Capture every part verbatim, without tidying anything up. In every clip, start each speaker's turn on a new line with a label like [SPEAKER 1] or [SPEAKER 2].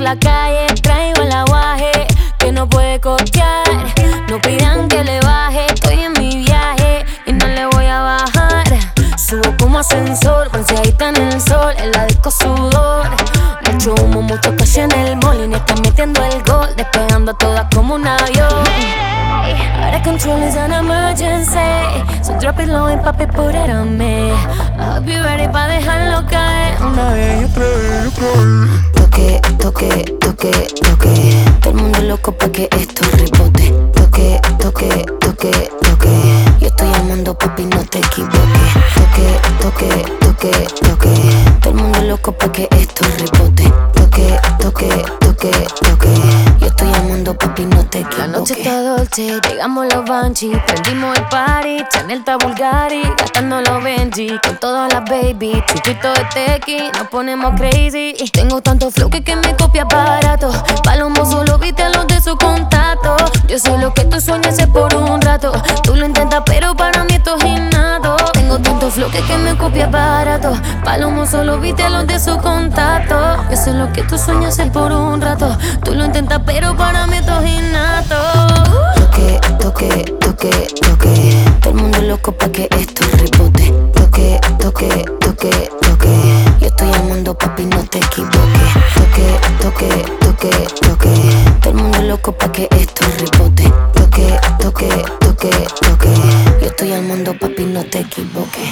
[SPEAKER 1] la calle, traigo el aguaje que no puede costear. No pidan que le baje, estoy en mi viaje y no le voy a bajar. Subo como ascensor, bronceadita en el sol, en la disco sudor. Mucho humo, mucho cash en el mall y me están metiendo el gol, despegando a todas como un avión. Out of control is an emergency, so drop it low and papi, put it on me. I hope you're ready pa' dejarlo caer.
[SPEAKER 2] Una vez y otra vez y otra vez.
[SPEAKER 3] Toque, toque, toque, toque. Todo el mundo loco pa' que esto rebote. Toque, toque, toque, toque. Yo estoy llamando papi, no te equivoques. Toque, toque, toque, toque. Todo el mundo loco pa' que esto rebote. Toque, toque, toque, toque. Yo estoy llamando papi, no te equivoques.
[SPEAKER 1] La noche está dolce, llegamos los Banshee, prendimos el party, Chanel está Bulgari, gastando los Benji, con todas las baby, chupito de tequi, nos ponemos crazy. Tengo tanto flow que, que me copia barato, Palomo solo viste a los de su contacto. Yo sé lo que tú sueñas es por un rato, tú lo intentas pero para mí esto es innato. Tengo tanto flow que, que me copia barato, Palomo solo viste a los de su contacto. Yo sé lo que tú sueñas es por un rato, tú lo intentas pero para mí esto es innato.
[SPEAKER 3] Toque, toque, toque, toque. Todo el mundo loco pa' que esto rebote. Toque, toque, toque, toque. Yo estoy llamando papi, no te equivoques. Toque, toque, toque, toque. Todo el mundo loco pa' que esto rebote. Toque, toque, toque, toque. Yo estoy llamando papi, no te equivoques.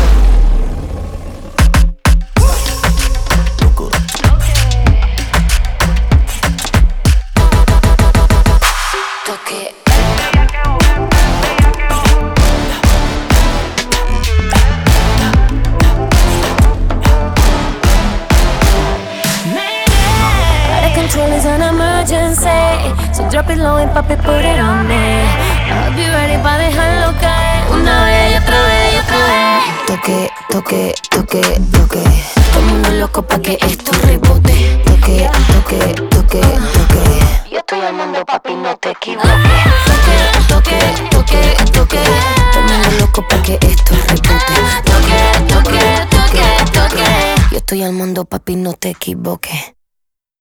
[SPEAKER 3] Toque.
[SPEAKER 1] Control is an emergency, so drop it low and papi, put it on me. I hope you're ready pa' dejarlo caer. Una vez y otra vez y otra vez.
[SPEAKER 3] Toque, toque, toque, toque. Todo el mundo loco pa' que esto rebote. Toque, toque, toque, toque. Yo estoy llamando papi, no te equivoques. Toque, toque, toque, toque. Todo el mundo loco pa' que esto rebote. Toque, toque, toque, toque. Yo estoy llamando papi, no te equivoques.